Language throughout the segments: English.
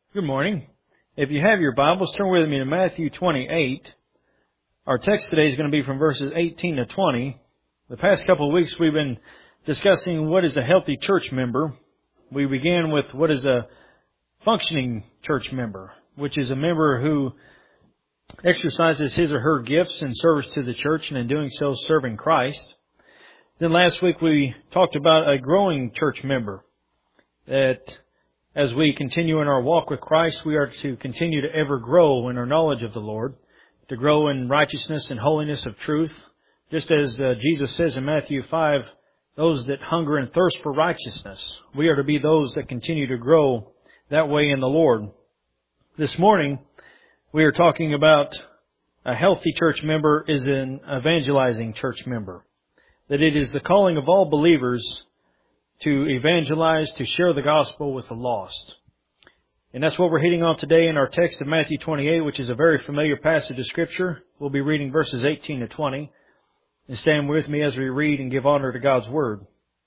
Good morning. If you have your Bibles, turn with me to Matthew 28. Our text today is going to be from verses 18 to 20. The past couple of weeks we've been discussing what is a healthy church member. We began with what is a functioning church member, which is a member who exercises his or her gifts in service to the church and in doing so serving Christ. Then last week we talked about a growing church member, that as we continue in our walk with Christ, we are to continue to ever grow in our knowledge of the Lord, to grow in righteousness and holiness of truth. Just as Jesus says in Matthew 5, those that hunger and thirst for righteousness, we are to be those that continue to grow that way in the Lord. This morning, we are talking about a healthy church member is an evangelizing church member. That it is the calling of all believers to evangelize, to share the gospel with the lost. And that's what we're hitting on today in our text of Matthew 28, which is a very familiar passage of Scripture. We'll be reading verses 18 to 20. And stand with me as we read and give honor to God's Word.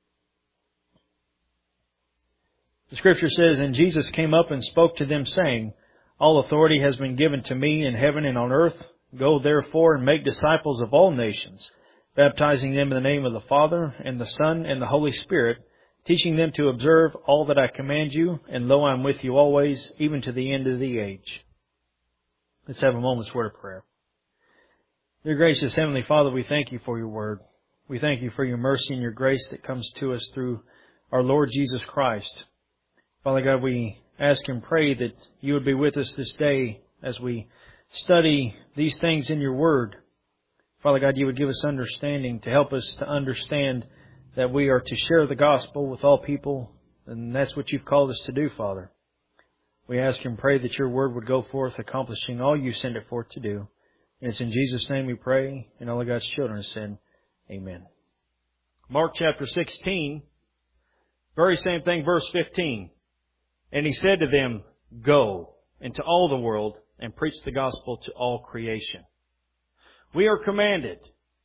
The Scripture says, "And Jesus came up and spoke to them, saying, All authority has been given to me in heaven and on earth. Go therefore and make disciples of all nations, baptizing them in the name of the Father and the Son and the Holy Spirit, teaching them to observe all that I command you, and lo, I am with you always, even to the end of the age." Let's have a moment's word of prayer. Dear gracious Heavenly Father, we thank you for your word. We thank you for your mercy and your grace that comes to us through our Lord Jesus Christ. Father God, we ask and pray that you would be with us this day as we study these things in your word. Father God, you would give us understanding to help us to understand that we are to share the gospel with all people, and that's what you've called us to do, Father. We ask and pray that your word would go forth, accomplishing all you send it forth to do. And it's in Jesus' name we pray, and all of God's children said, Amen. Mark chapter 16, very same thing, verse 15. "And he said to them, Go into all the world and preach the gospel to all creation." We are commanded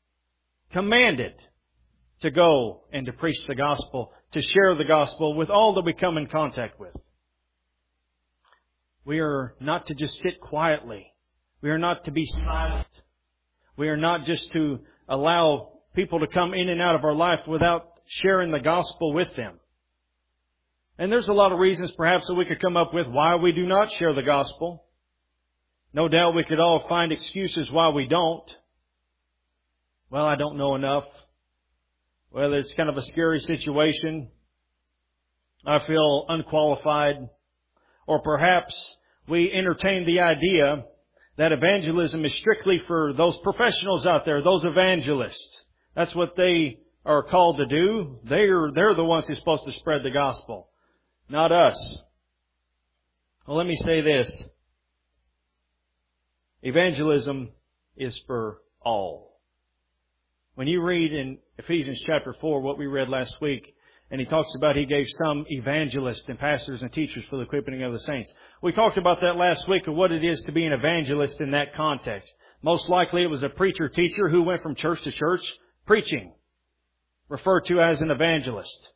to go and to preach the gospel, to share the gospel with all that we come in contact with. We are not to just sit quietly. We are not to be silent. We are not just to allow people to come in and out of our life without sharing the gospel with them. And there's a lot of reasons perhaps that we could come up with why we do not share the gospel. No doubt we could all find excuses why we don't. Well, I don't know enough. Well, it's kind of a scary situation. I feel unqualified. Or perhaps we entertain the idea that evangelism is strictly for those professionals out there, those evangelists. That's what they are called to do. They're the ones who's supposed to spread the gospel, not us. Well, let me say this. Evangelism is for all. When you read in Ephesians chapter 4, what we read last week, and he talks about he gave some evangelists and pastors and teachers for the equipping of the saints. We talked about that last week of what it is to be an evangelist in that context. Most likely it was a preacher-teacher who went from church to church preaching, referred to as an evangelist.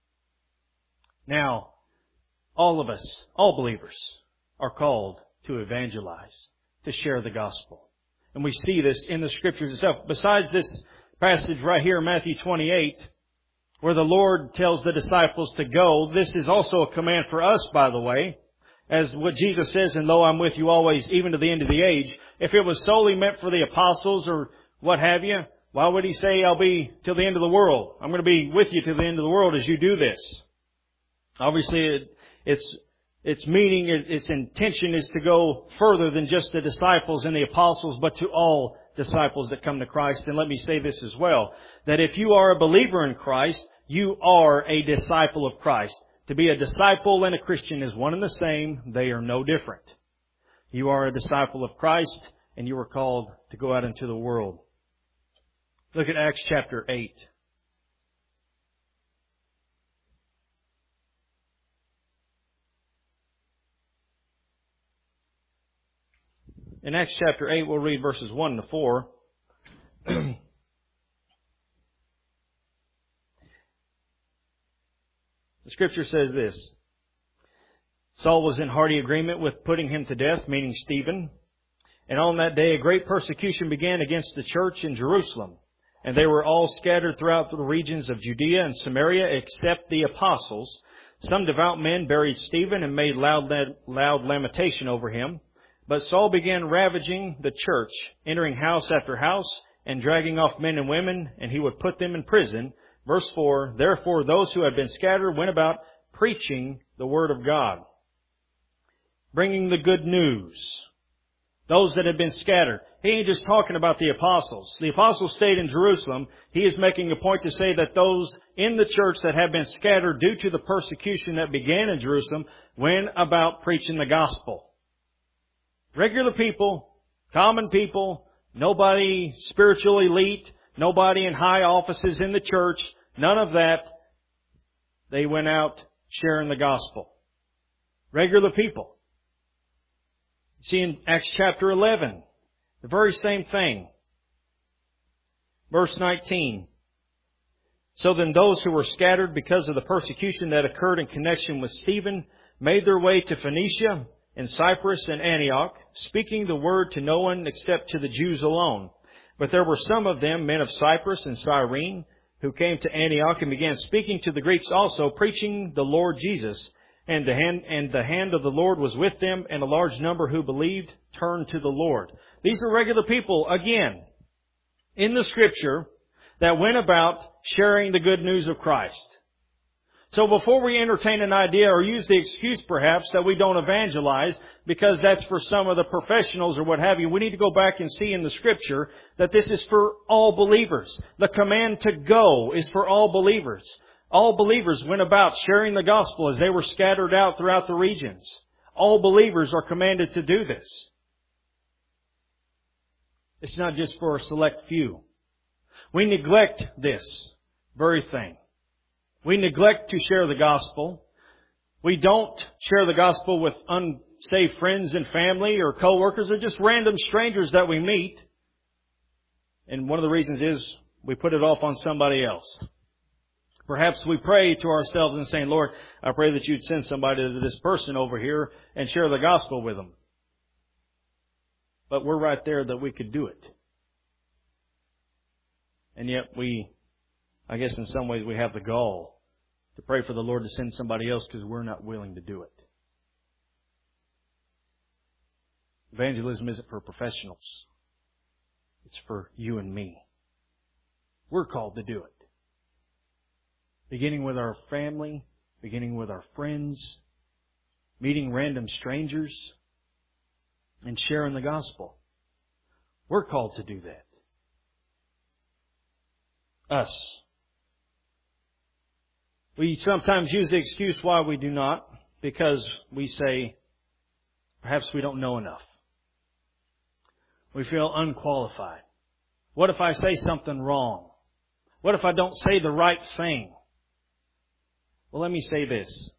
Now, all of us, all believers, are called to evangelize, to share the gospel. And we see this in the Scriptures itself. Besides this passage right here in Matthew 28, where the Lord tells the disciples to go, this is also a command for us, by the way, as what Jesus says, "And lo, I'm with you always, even to the end of the age." If it was solely meant for the apostles or what have you, why would he say, "I'll be till the end of the world"? I'm going to be with you till the end of the world as you do this. Obviously, its meaning, its intention is to go further than just the disciples and the apostles, but to all disciples that come to Christ. And let me say this as well, that if you are a believer in Christ, you are a disciple of Christ. To be a disciple and a Christian is one and the same. They are no different. You are a disciple of Christ, and you are called to go out into the world. Look at Acts chapter 8. In Acts chapter 8, we'll read verses 1 to 4. The Scripture says this. Saul was in hearty agreement with putting him to death, meaning Stephen. And on that day, a great persecution began against the church in Jerusalem. And they were all scattered throughout the regions of Judea and Samaria, except the apostles. Some devout men buried Stephen and made loud lamentation over him. But Saul began ravaging the church, entering house after house, and dragging off men and women, and he would put them in prison. Verse 4, therefore those who had been scattered went about preaching the word of God, bringing the good news. Those that had been scattered. He ain't just talking about the apostles. The apostles stayed in Jerusalem. He is making a point to say that those in the church that have been scattered due to the persecution that began in Jerusalem went about preaching the gospel. Regular people, common people, nobody spiritual elite, nobody in high offices in the church, none of that. They went out sharing the gospel. Regular people. See in Acts chapter 11, the very same thing. Verse 19. So then those who were scattered because of the persecution that occurred in connection with Stephen made their way to Phoenicia and Cyprus and Antioch, speaking the word to no one except to the Jews alone. But there were some of them, men of Cyprus and Cyrene, who came to Antioch and began speaking to the Greeks also, preaching the Lord Jesus. And the hand of the Lord was with them, and a large number who believed turned to the Lord. These are regular people, again, in the Scripture, that went about sharing the good news of Christ. So before we entertain an idea or use the excuse perhaps that we don't evangelize, because that's for some of the professionals or what have you, we need to go back and see in the Scripture that this is for all believers. The command to go is for all believers. All believers went about sharing the gospel as they were scattered out throughout the regions. All believers are commanded to do this. It's not just for a select few. We neglect this very thing. We neglect to share the gospel. We don't share the gospel with unsaved friends and family or co-workers or just random strangers that we meet. And one of the reasons is we put it off on somebody else. Perhaps we pray to ourselves and saying, Lord, I pray that you'd send somebody to this person over here and share the gospel with them. But we're right there that we could do it. And yet I guess in some ways we have the gall to pray for the Lord to send somebody else because we're not willing to do it. Evangelism isn't for professionals. It's for you and me. We're called to do it. Beginning with our family, beginning with our friends, meeting random strangers, and sharing the gospel. We're called to do that. Us. We sometimes use the excuse why we do not, because we say, perhaps we don't know enough. We feel unqualified. What if I say something wrong? What if I don't say the right thing? Well, let me say this.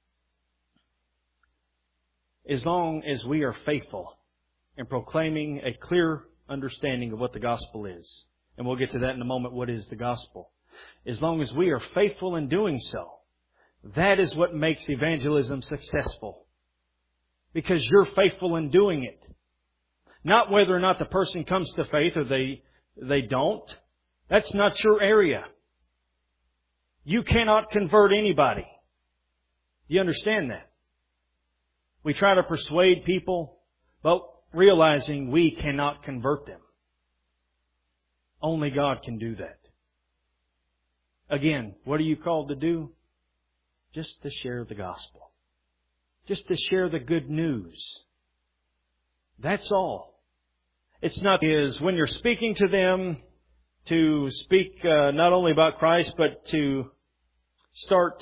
As long as we are faithful in proclaiming a clear understanding of what the gospel is, and we'll get to that in a moment, what is the gospel? As long as we are faithful in doing so, that is what makes evangelism successful. Because you're faithful in doing it. Not whether or not the person comes to faith or they don't. That's not your area. You cannot convert anybody. You understand that? We try to persuade people, but realizing we cannot convert them. Only God can do that. Again, what are you called to do? Just to share the gospel. Just to share the good news. That's all. It's not is when you're speaking to them to speak not only about Christ, but to start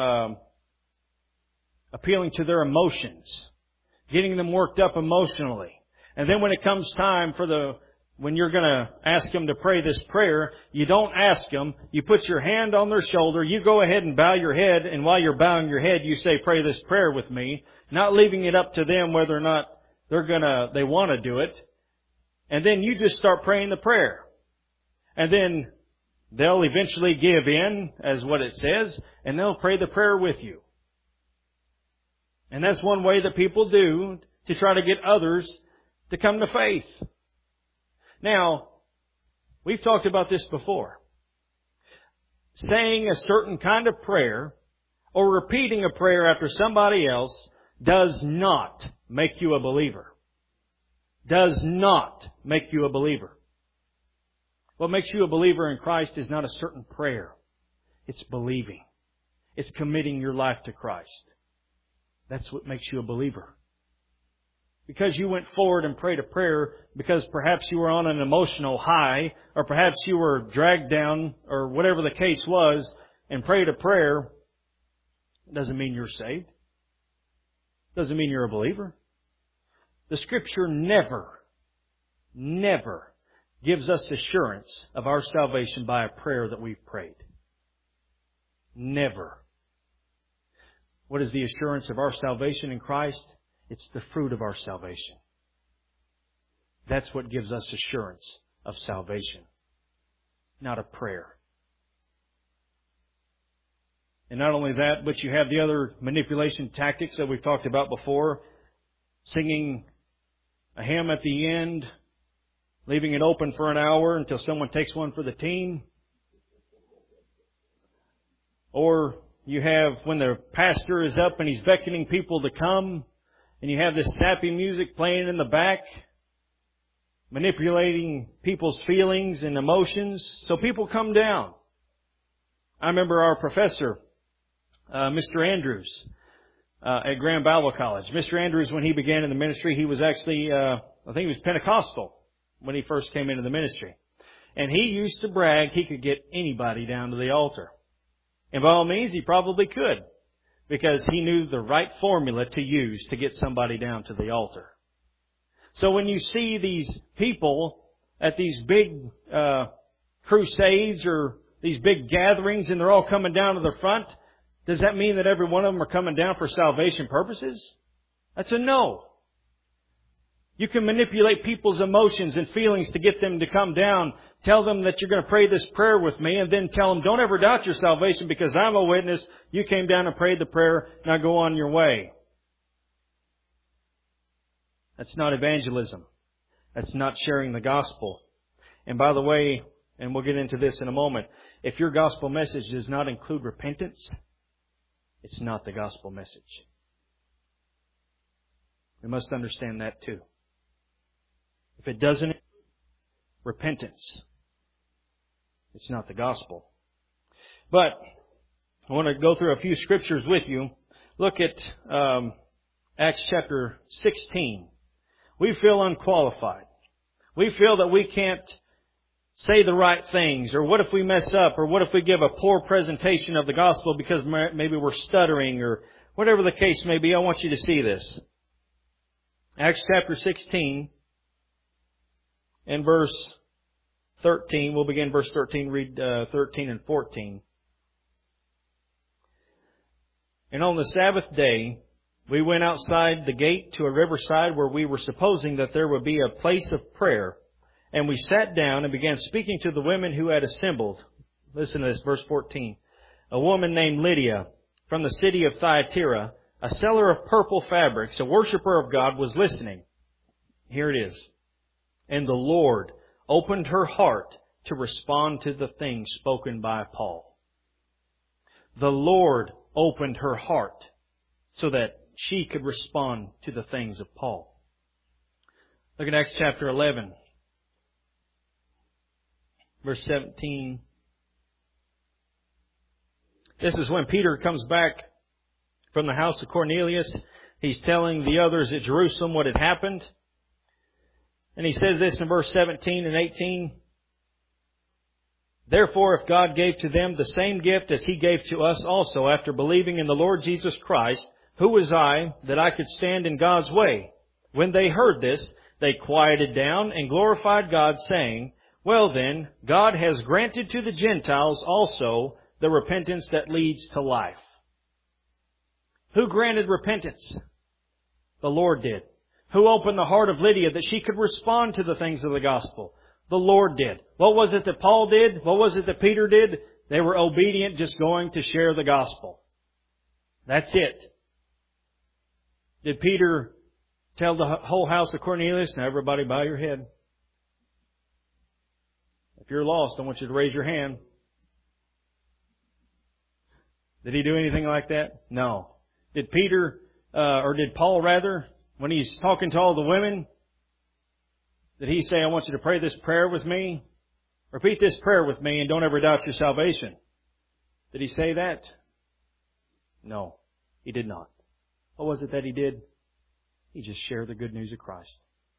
appealing to their emotions, getting them worked up emotionally. And then when it comes time when you're going to ask them to pray this prayer, you don't ask them. You put your hand on their shoulder. You go ahead and bow your head. And while you're bowing your head, you say, pray this prayer with me. Not leaving it up to them whether or not they want to do it. And then you just start praying the prayer. And then they'll eventually give in, as what it says, and they'll pray the prayer with you. And that's one way that people do to try to get others to come to faith. Now, we've talked about this before. Saying a certain kind of prayer or repeating a prayer after somebody else does not make you a believer. Does not make you a believer. What makes you a believer in Christ is not a certain prayer. It's believing. It's committing your life to Christ. That's what makes you a believer. Because you went forward and prayed a prayer because perhaps you were on an emotional high, or perhaps you were dragged down, or whatever the case was, and prayed a prayer, doesn't mean you're saved. Doesn't mean you're a believer. The Scripture never gives us assurance of our salvation by a prayer that we've prayed. Never. What is the assurance of our salvation in Christ? It's the fruit of our salvation. That's what gives us assurance of salvation, not a prayer. And not only that, but you have the other manipulation tactics that we've talked about before. Singing a hymn at the end, leaving it open for an hour until someone takes one for the team. Or you have when the pastor is up and he's beckoning people to come, and you have this sappy music playing in the back, manipulating people's feelings and emotions, so people come down. I remember our professor, Mr. Andrews, at Grand Bible College. Mr. Andrews, when he began in the ministry, he was actually, I think he was Pentecostal when he first came into the ministry. And he used to brag he could get anybody down to the altar. And by all means, he probably could, because he knew the right formula to use to get somebody down to the altar. So when you see these people at these big crusades or these big gatherings and they're all coming down to the front, does that mean that every one of them are coming down for salvation purposes? That's a no. You can manipulate people's emotions and feelings to get them to come down. Tell them that you're going to pray this prayer with me, and then tell them, don't ever doubt your salvation because I'm a witness. You came down and prayed the prayer. Now go on your way. That's not evangelism. That's not sharing the gospel. And by the way, and we'll get into this in a moment, if your gospel message does not include repentance, it's not the gospel message. We must understand that too. If it doesn't include repentance, it's not the gospel. But I want to go through a few scriptures with you. Look at Acts chapter 16. We feel unqualified. We feel that we can't say the right things, or what if we mess up, or what if we give a poor presentation of the gospel because maybe we're stuttering, or whatever the case may be. I want you to see this. Acts chapter 16 and verse 13. We'll begin verse 13, read 13 and 14. And on the Sabbath day, we went outside the gate to a riverside where we were supposing that there would be a place of prayer. And we sat down and began speaking to the women who had assembled. Listen to this, verse 14. A woman named Lydia from the city of Thyatira, a seller of purple fabrics, a worshiper of God, was listening. Here it is. And the Lord opened her heart to respond to the things spoken by Paul. The Lord opened her heart so that she could respond to the things of Paul. Look at Acts chapter 11. Verse 17. This is when Peter comes back from the house of Cornelius. He's telling the others at Jerusalem what had happened. And he says this in verse 17 and 18. Therefore, if God gave to them the same gift as He gave to us also after believing in the Lord Jesus Christ, who was I that I could stand in God's way? When they heard this, they quieted down and glorified God, saying, well then, God has granted to the Gentiles also the repentance that leads to life. Who granted repentance? The Lord did. Who opened the heart of Lydia that she could respond to the things of the gospel? The Lord did. What was it that Paul did? What was it that Peter did? They were obedient, just going to share the gospel. That's it. Did Peter tell the whole house of Cornelius, now everybody bow your head? If you're lost, I want you to raise your hand. Did he do anything like that? No. Did Peter, or did Paul rather, when he's talking to all the women, did he say, I want you to pray this prayer with me? Repeat this prayer with me and don't ever doubt your salvation. Did he say that? No, he did not. What was it that he did? He just shared the good news of Christ.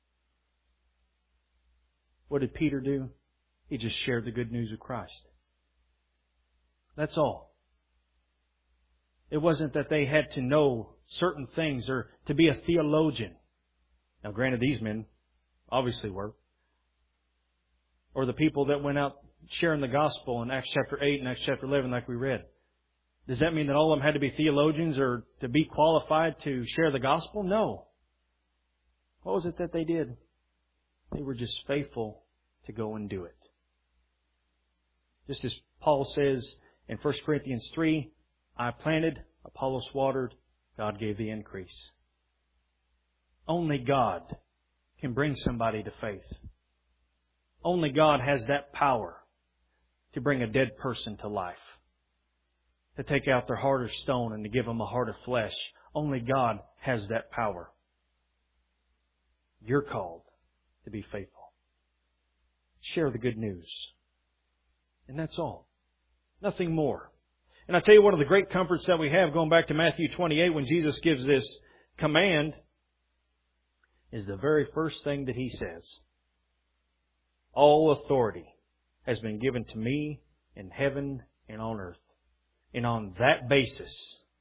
What did Peter do? He just shared the good news of Christ. That's all. It wasn't that they had to know certain things or to be a theologian. Now granted, these men obviously were. Or the people that went out sharing the gospel in Acts chapter 8 and Acts chapter 11 like we read. Does that mean that all of them had to be theologians or to be qualified to share the gospel? No. What was it that they did? They were just faithful to go and do it. Just as Paul says in 1 Corinthians 3, I planted, Apollos watered, God gave the increase. Only God can bring somebody to faith. Only God has that power to bring a dead person to life. To take out their heart of stone and to give them a heart of flesh. Only God has that power. You're called to be faithful. Share the good news. And that's all. Nothing more. And I tell you, one of the great comforts that we have, going back to Matthew 28, when Jesus gives this command, is the very first thing that He says. All authority has been given to me in heaven and on earth. And on that basis,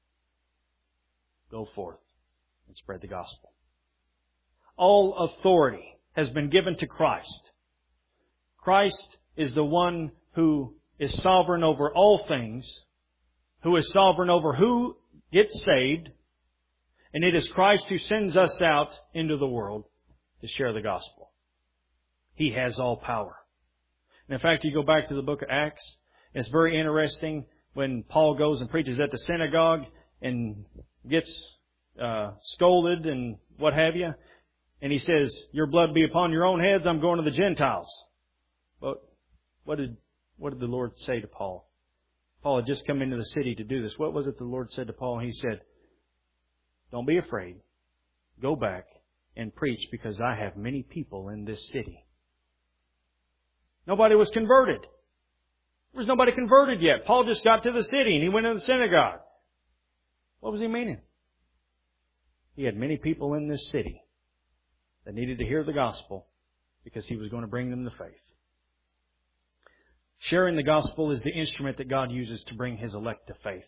go forth and spread the gospel. All authority has been given to Christ. Christ is the one who is sovereign over all things, who is sovereign over who gets saved, and it is Christ who sends us out into the world to share the gospel. He has all power. And in fact, you go back to the book of Acts, it's very interesting when Paul goes and preaches at the synagogue and gets scolded and what have you. And he says, your blood be upon your own heads, I'm going to the Gentiles. But what did the Lord say to Paul? Paul had just come into the city to do this. What was it the Lord said to Paul? He said, don't be afraid. Go back and preach because I have many people in this city. Nobody was converted. There was nobody converted yet. Paul just got to the city and he went to the synagogue. What was he meaning? He had many people in this city that needed to hear the gospel because he was going to bring them to faith. Sharing the gospel is the instrument that God uses to bring His elect to faith.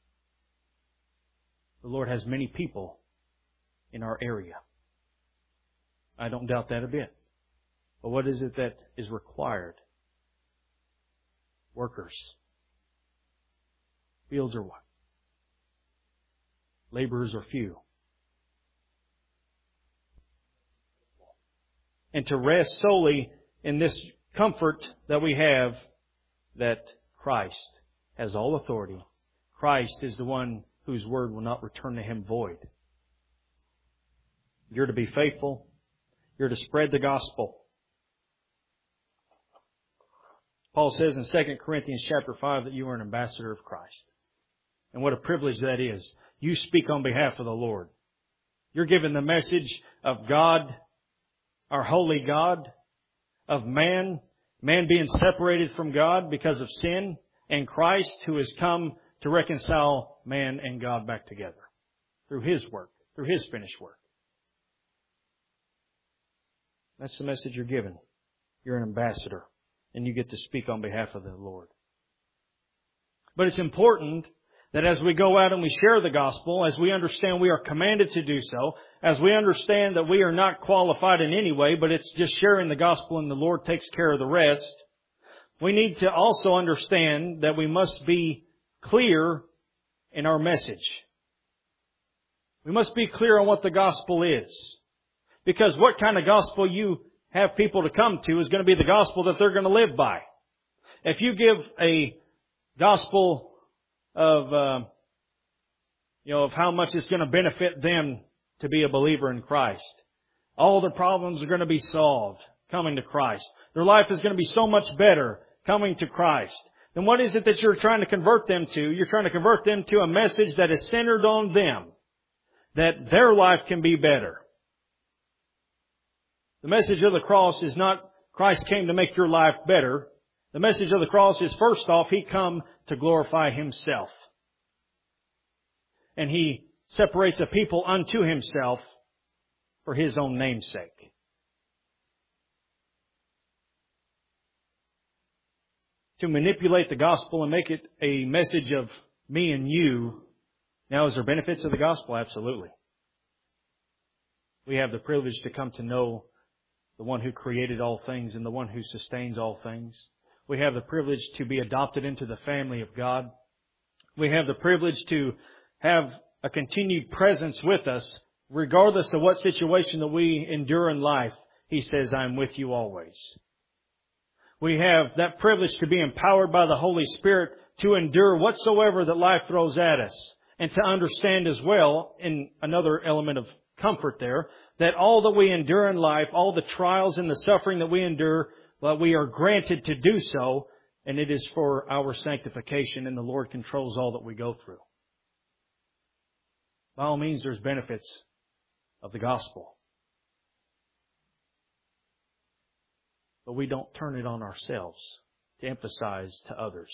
The Lord has many people in our area. I don't doubt that a bit. But what is it that is required? Workers. Fields are what? Laborers are few. And to rest solely in this comfort that we have that Christ has all authority. Christ is the one whose word will not return to Him void. You're to be faithful. You're to spread the gospel. Paul says in 2 Corinthians chapter 5 that you are an ambassador of Christ. And what a privilege that is. You speak on behalf of the Lord. You're giving the message of God, our holy God, of man being separated from God because of sin, and Christ who has come to reconcile man and God back together through His work, through His finished work. That's the message you're given. You're an ambassador, and you get to speak on behalf of the Lord. But it's important that as we go out and we share the gospel, as we understand we are commanded to do so, as we understand that we are not qualified in any way, but it's just sharing the gospel and the Lord takes care of the rest, we need to also understand that we must be clear in our message. We must be clear on what the gospel is. Because what kind of gospel you have people to come to is going to be the gospel that they're going to live by. If you give a gospel of how much it's going to benefit them to be a believer in Christ. All their problems are going to be solved coming to Christ. Their life is going to be so much better coming to Christ. Then what is it that you're trying to convert them to? You're trying to convert them to a message that is centered on them, that their life can be better. The message of the cross is not Christ came to make your life better. The message of the cross is, first off, He come to glorify Himself. And He separates a people unto Himself for His own name's sake. To manipulate the gospel and make it a message of me and you. Now, is there benefits of the gospel? Absolutely. We have the privilege to come to know the one who created all things and the one who sustains all things. We have the privilege to be adopted into the family of God. We have the privilege to have a continued presence with us, regardless of what situation that we endure in life. He says, I'm with you always. We have that privilege to be empowered by the Holy Spirit to endure whatsoever that life throws at us. And to understand as well, in another element of comfort there, that all that we endure in life, all the trials and the suffering that we endure, well, we are granted to do so, and it is for our sanctification, and the Lord controls all that we go through. By all means, there's benefits of the gospel. But we don't turn it on ourselves to emphasize to others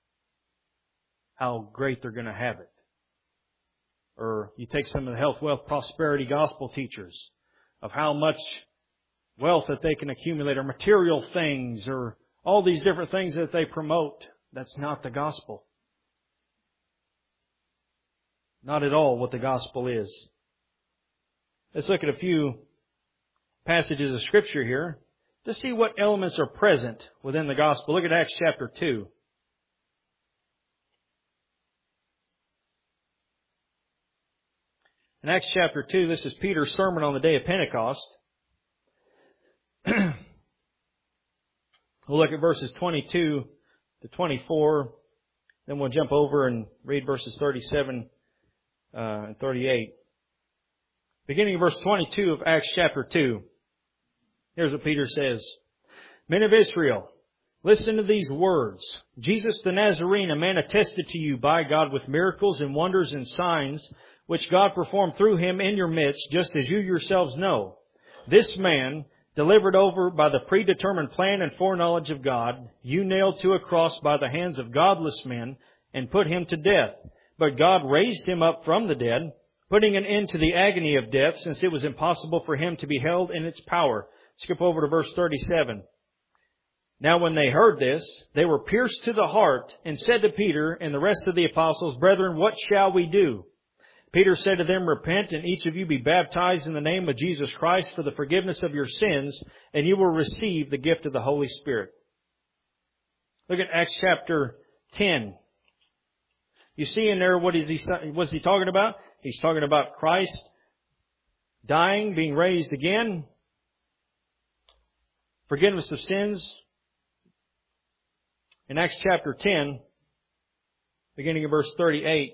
how great they're going to have it. Or you take some of the health, wealth, prosperity gospel teachers of how much wealth that they can accumulate, or material things, or all these different things that they promote. That's not the gospel. Not at all what the gospel is. Let's look at a few passages of Scripture here to see what elements are present within the gospel. Look at Acts chapter 2. In Acts chapter 2, this is Peter's sermon on the day of Pentecost. We'll look at verses 22 to 24. Then we'll jump over and read verses 37 and 38. Beginning in verse 22 of Acts chapter 2. Here's what Peter says. Men of Israel, listen to these words. Jesus the Nazarene, a man attested to you by God with miracles and wonders and signs, which God performed through Him in your midst, just as you yourselves know. This man, delivered over by the predetermined plan and foreknowledge of God, you nailed to a cross by the hands of godless men and put Him to death. But God raised Him up from the dead, putting an end to the agony of death, since it was impossible for Him to be held in its power. Skip over to verse 37. Now when they heard this, they were pierced to the heart and said to Peter and the rest of the apostles, Brethren, what shall we do? Peter said to them, Repent, and each of you be baptized in the name of Jesus Christ for the forgiveness of your sins, and you will receive the gift of the Holy Spirit. Look at Acts chapter 10. You see in there, what's he talking about? He's talking about Christ dying, being raised again, forgiveness of sins. In Acts chapter 10, beginning of verse 38,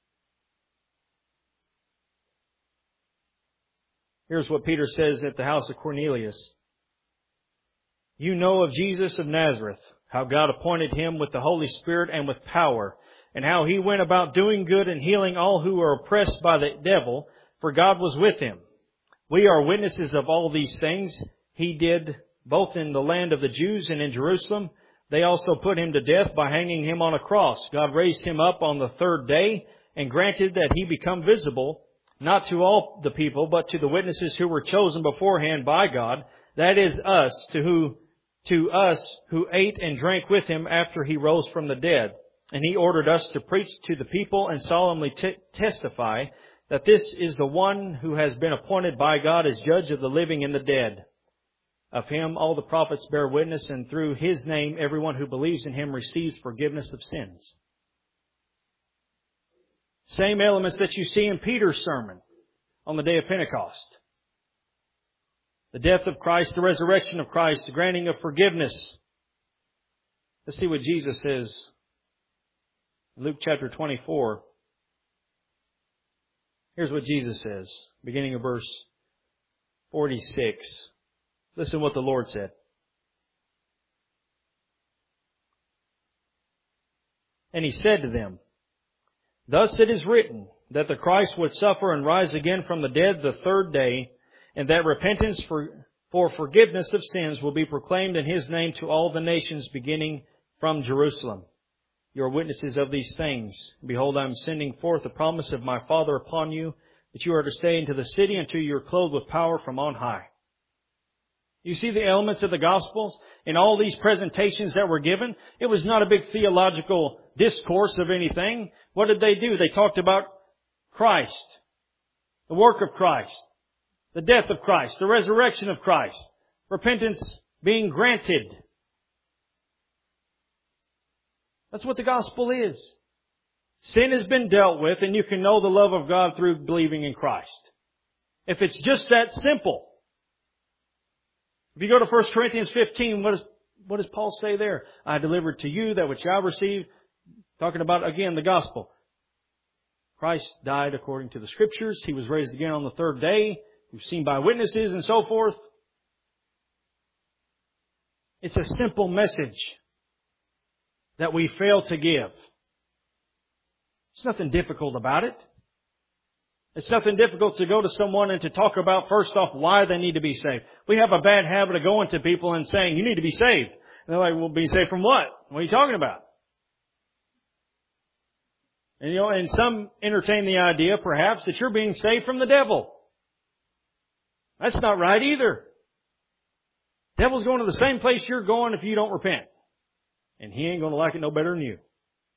here's what Peter says at the house of Cornelius. You know of Jesus of Nazareth, how God appointed Him with the Holy Spirit and with power, and how He went about doing good and healing all who were oppressed by the devil, for God was with Him. We are witnesses of all these things He did both in the land of the Jews and in Jerusalem. They also put Him to death by hanging Him on a cross. God raised Him up on the third day and granted that He become visible, not to all the people, but to the witnesses who were chosen beforehand by God, that is us, to us who ate and drank with Him after He rose from the dead. And He ordered us to preach to the people and solemnly testify that this is the one who has been appointed by God as judge of the living and the dead. Of Him all the prophets bear witness, and through His name everyone who believes in Him receives forgiveness of sins. Same elements that you see in Peter's sermon on the day of Pentecost. The death of Christ, the resurrection of Christ, the granting of forgiveness. Let's see what Jesus says in Luke chapter 24. Here's what Jesus says, beginning of verse 46. Listen to what the Lord said. And He said to them, Thus it is written, that the Christ would suffer and rise again from the dead the third day, and that repentance for forgiveness of sins will be proclaimed in His name to all the nations, beginning from Jerusalem. You are witnesses of these things. Behold, I am sending forth the promise of my Father upon you, that you are to stay into the city until you are clothed with power from on high. You see the elements of the Gospels in all these presentations that were given? It was not a big theological discourse of anything. What did they do? They talked about Christ, the work of Christ, the death of Christ, the resurrection of Christ, repentance being granted. That's what the gospel is. Sin has been dealt with, and you can know the love of God through believing in Christ. If it's just that simple. If you go to 1 Corinthians 15, what does Paul say there? I delivered to you that which I received. Talking about, again, the gospel. Christ died according to the Scriptures. He was raised again on the third day. We've seen by witnesses and so forth. It's a simple message that we fail to give. There's nothing difficult about it. It's nothing difficult to go to someone and to talk about, first off, why they need to be saved. We have a bad habit of going to people and saying, you need to be saved. And they're like, well, be saved from what? What are you talking about? And some entertain the idea, perhaps, that you're being saved from the devil. That's not right either. The devil's going to the same place you're going if you don't repent. And he ain't going to like it no better than you.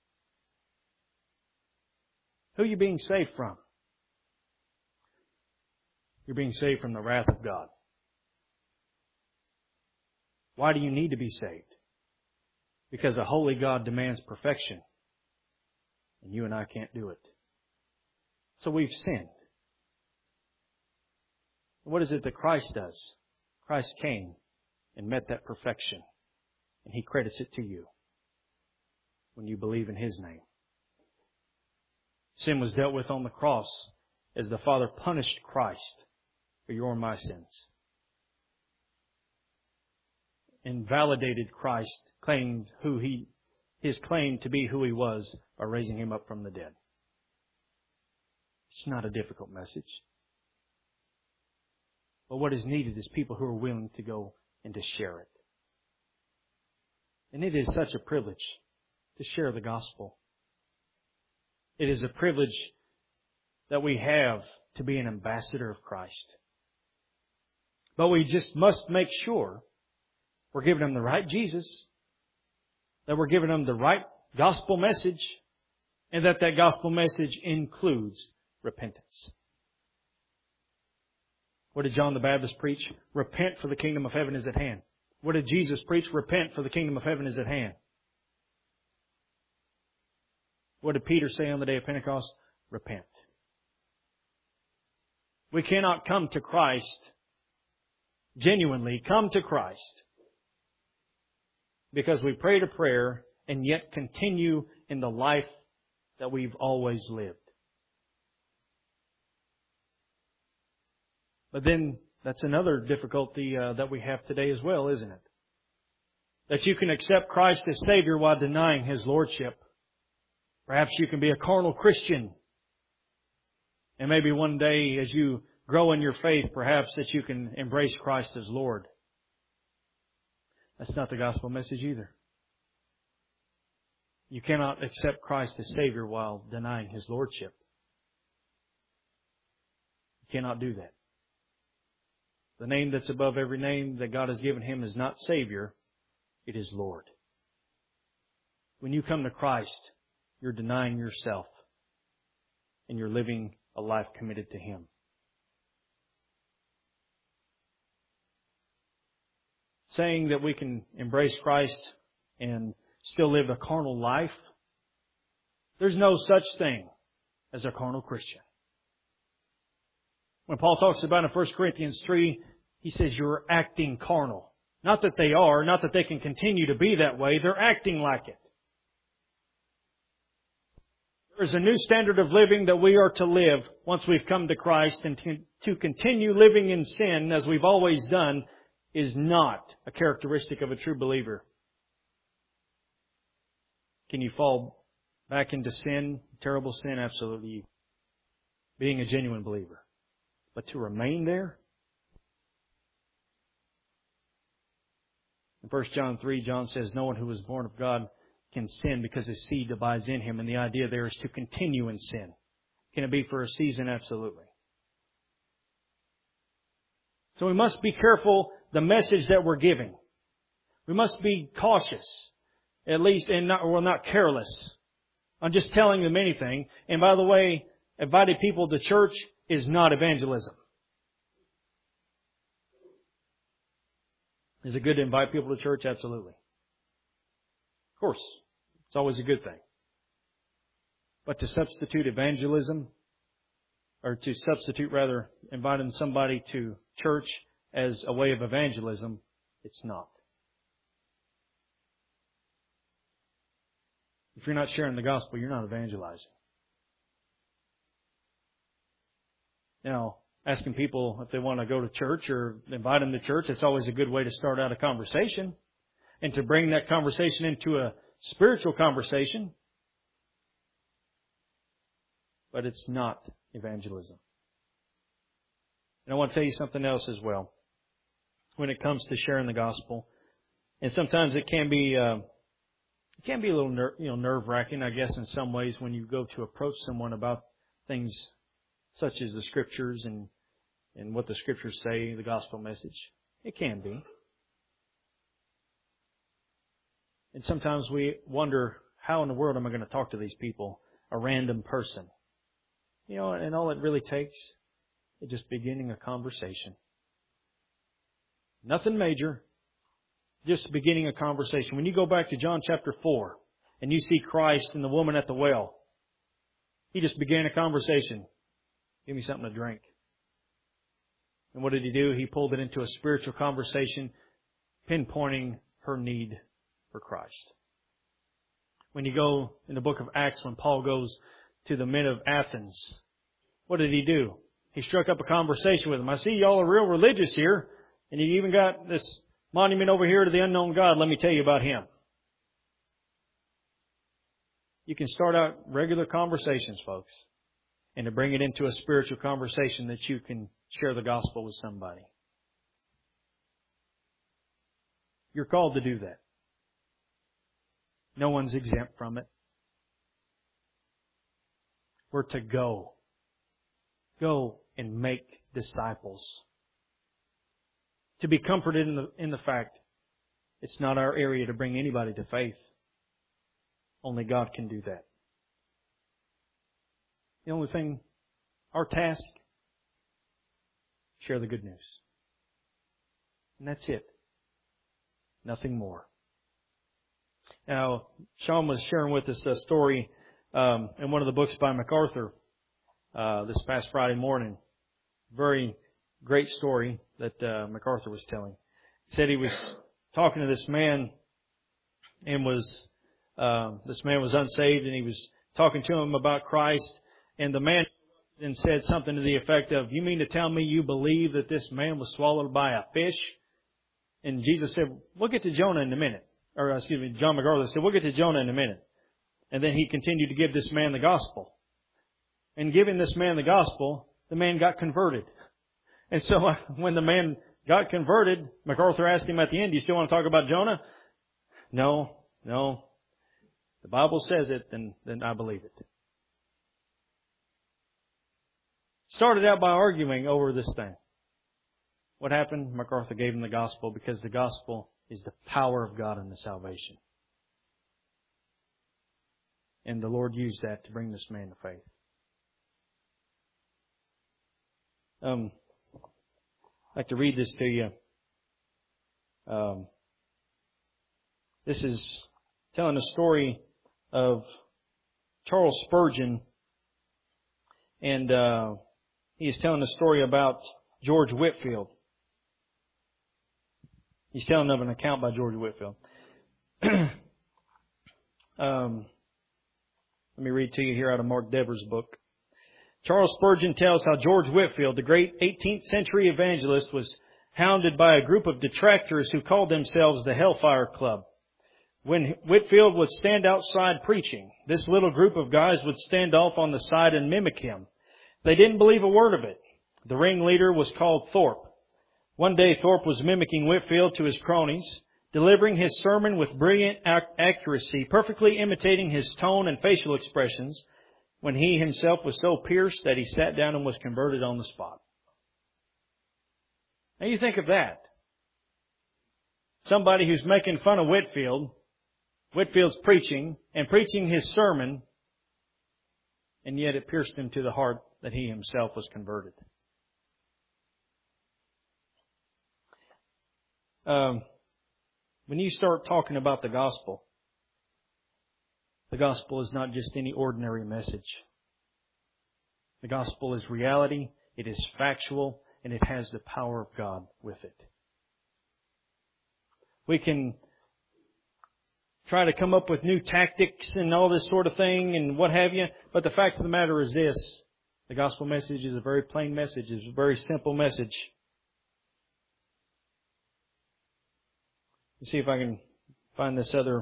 Who are you being saved from? You're being saved from the wrath of God. Why do you need to be saved? Because a holy God demands perfection. And you and I can't do it. So we've sinned. What is it that Christ does? Christ came and met that perfection. And He credits it to you when you believe in His name. Sin was dealt with on the cross as the Father punished Christ for your and my sins. And validated Christ, claimed His claim to be who He was by raising Him up from the dead. It's not a difficult message. But what is needed is people who are willing to go and to share it. And it is such a privilege to share the gospel. It is a privilege that we have to be an ambassador of Christ. But we just must make sure we're giving them the right Jesus, that we're giving them the right gospel message, and that gospel message includes repentance. What did John the Baptist preach? Repent, for the kingdom of heaven is at hand. What did Jesus preach? Repent, for the kingdom of heaven is at hand. What did Peter say on the day of Pentecost? Repent. We cannot come to Christ, genuinely come to Christ, because we prayed a prayer and yet continue in the life that we've always lived. But then that's another difficulty that we have today as well, isn't it? That you can accept Christ as Savior while denying His Lordship. Perhaps you can be a carnal Christian. And maybe one day as you grow in your faith, perhaps that you can embrace Christ as Lord. That's not the gospel message either. You cannot accept Christ as Savior while denying His Lordship. You cannot do that. The name that's above every name that God has given Him is not Savior, it is Lord. When you come to Christ, you're denying yourself and you're living a life committed to Him. Saying that we can embrace Christ and still live a carnal life, there's no such thing as a carnal Christian. When Paul talks about in 1 Corinthians 3, he says you're acting carnal. Not that they are, not that they can continue to be that way. They're acting like it. There's a new standard of living that we are to live once we've come to Christ, and to continue living in sin as we've always done is not a characteristic of a true believer. Can you fall back into sin, terrible sin? Absolutely. Being a genuine believer. But to remain there? In 1 John 3, John says, no one who is born of God can sin because his seed abides in him. And the idea there is to continue in sin. Can it be for a season? Absolutely. So we must be careful the message that we're giving. We must be cautious, at least, and not careless on just telling them anything. And by the way, inviting people to church is not evangelism. Is it good to invite people to church? Absolutely. Of course. It's always a good thing. But to substitute evangelism, or to substitute rather inviting somebody to church as a way of evangelism, it's not. If you're not sharing the gospel, you're not evangelizing. Now, asking people if they want to go to church or invite them to church, it's always a good way to start out a conversation and to bring that conversation into a spiritual conversation. But it's not evangelism. And I want to tell you something else as well. When it comes to sharing the gospel, and sometimes it can be a little nerve-wracking, I guess, in some ways when you go to approach someone about things such as the Scriptures and what the Scriptures say, the gospel message. It can be. And sometimes we wonder, how in the world am I going to talk to these people, a random person? And all it really takes is just beginning a conversation. Nothing major, just beginning a conversation. When you go back to John chapter 4 and you see Christ and the woman at the well, He just began a conversation. Give me something to drink. And what did He do? He pulled it into a spiritual conversation, pinpointing her need for Christ. When you go in the book of Acts, when Paul goes to the men of Athens, what did he do? He struck up a conversation with them. I see y'all are real religious here, and you even got this monument over here to the unknown God. Let me tell you about Him. You can start out regular conversations, folks, and to bring it into a spiritual conversation that you can share the gospel with somebody. You're called to do that. No one's exempt from it. We're to go. Go and make disciples. To be comforted in the fact it's not our area to bring anybody to faith. Only God can do that. The only thing, our task, share the good news. And that's it. Nothing more. Now, Sean was sharing with us a story in one of the books by MacArthur this past Friday morning. Very great story that MacArthur was telling. He said he was talking to this man and this man was unsaved, and he was talking to him about Christ, and the man then said something to the effect of, "You mean to tell me you believe that this man was swallowed by a fish?" And Jesus said, "We'll get to Jonah in a minute." John MacArthur said, "We'll get to Jonah in a minute." And then he continued to give this man the gospel. And giving this man the gospel, the man got converted. And so when the man got converted, MacArthur asked him at the end, "Do you still want to talk about Jonah?" No. The Bible says it, then I believe it. Started out by arguing over this thing. What happened? MacArthur gave him the gospel, because the gospel is the power of God in the salvation. And the Lord used that to bring this man to faith. I'd like to read this to you. This is telling a story of Charles Spurgeon, and he is telling a story about George Whitefield. He's telling of an account by George Whitefield. Let Let me read to you here out of Mark Dever's book. Charles Spurgeon tells how George Whitefield, the great 18th century evangelist, was hounded by a group of detractors who called themselves the Hellfire Club. When Whitefield would stand outside preaching, this little group of guys would stand off on the side and mimic him. They didn't believe a word of it. The ringleader was called Thorpe. One day Thorpe was mimicking Whitefield to his cronies, delivering his sermon with brilliant accuracy, perfectly imitating his tone and facial expressions, when he himself was so pierced that he sat down and was converted on the spot. Now you think of that. Somebody who's making fun of Whitefield's preaching and preaching his sermon, and yet it pierced him to the heart that he himself was converted. When you start talking about the gospel is not just any ordinary message. The gospel is reality, it is factual, and it has the power of God with it. We can try to come up with new tactics and all this sort of thing and what have you, but the fact of the matter is this: the gospel message is a very plain message. It's a very simple message. Let's see if I can find this other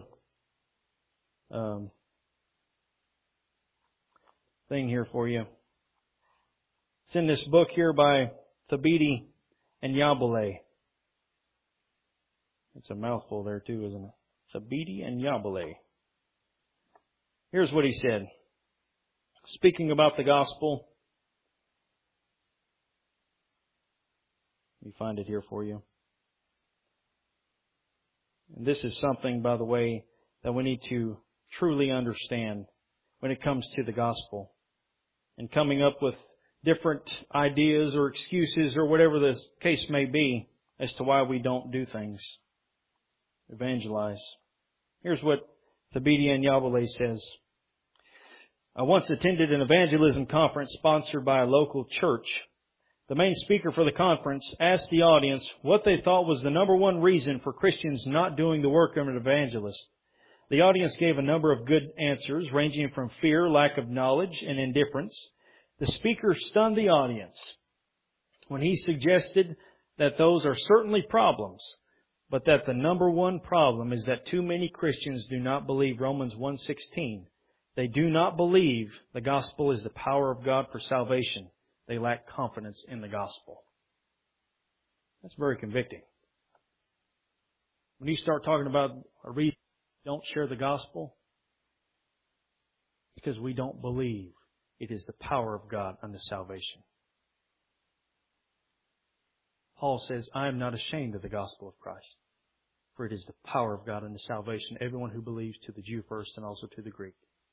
thing here for you. It's in this book here by Thabiti and Yabole. It's a mouthful there too, isn't it? Thabiti and Yabole. Here's what he said. Speaking about the gospel. Let me find it here for you. And this is something, by the way, that we need to truly understand when it comes to the gospel. And coming up with different ideas or excuses or whatever the case may be as to why we don't do things. Evangelize. Here's what Thabiti and Yabole says. I once attended an evangelism conference sponsored by a local church. The main speaker for the conference asked the audience what they thought was the number one reason for Christians not doing the work of an evangelist. The audience gave a number of good answers, ranging from fear, lack of knowledge, and indifference. The speaker stunned the audience when he suggested that those are certainly problems, but that the number one problem is that too many Christians do not believe Romans 1:16. They do not believe the gospel is the power of God for salvation. They lack confidence in the gospel. That's very convicting. When you start talking about a reason we don't share the gospel, it's because we don't believe it is the power of God unto salvation. Paul says, I am not ashamed of the gospel of Christ, for it is the power of God unto salvation, everyone who believes, to the Jew first and also to the Greek.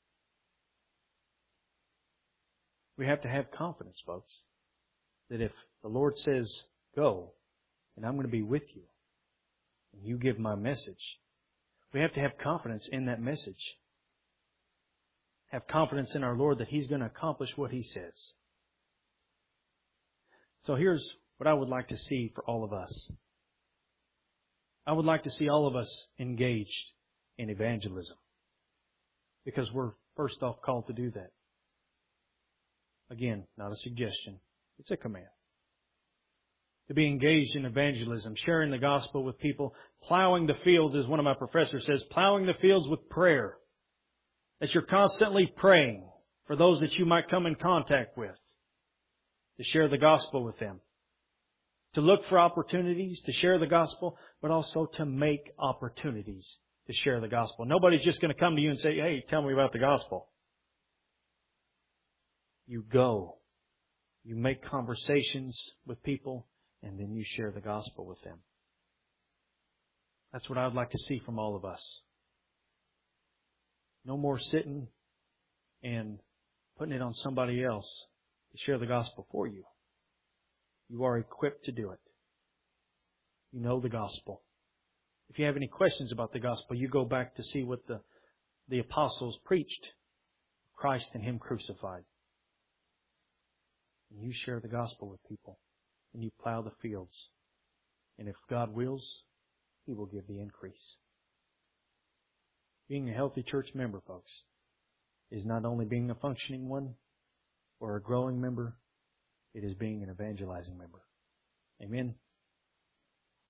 We have to have confidence, folks, that if the Lord says, go, and I'm going to be with you, and you give my message, we have to have confidence in that message. Have confidence in our Lord that He's going to accomplish what He says. So here's what I would like to see for all of us. I would like to see all of us engaged in evangelism, because we're first off called to do that. Again, not a suggestion. It's a command. To be engaged in evangelism, sharing the gospel with people, plowing the fields, as one of my professors says, plowing the fields with prayer. That you're constantly praying for those that you might come in contact with, to share the gospel with them. To look for opportunities to share the gospel, but also to make opportunities to share the gospel. Nobody's just going to come to you and say, hey, tell me about the gospel. You go. You make conversations with people, and then you share the gospel with them. That's what I would like to see from all of us. No more sitting and putting it on somebody else to share the gospel for you. You are equipped to do it. You know the gospel. If you have any questions about the gospel, you go back to see what the apostles preached. Christ and Him crucified. And you share the gospel with people. And you plow the fields. And if God wills, He will give the increase. Being a healthy church member, folks, is not only being a functioning one or a growing member, it is being an evangelizing member. Amen.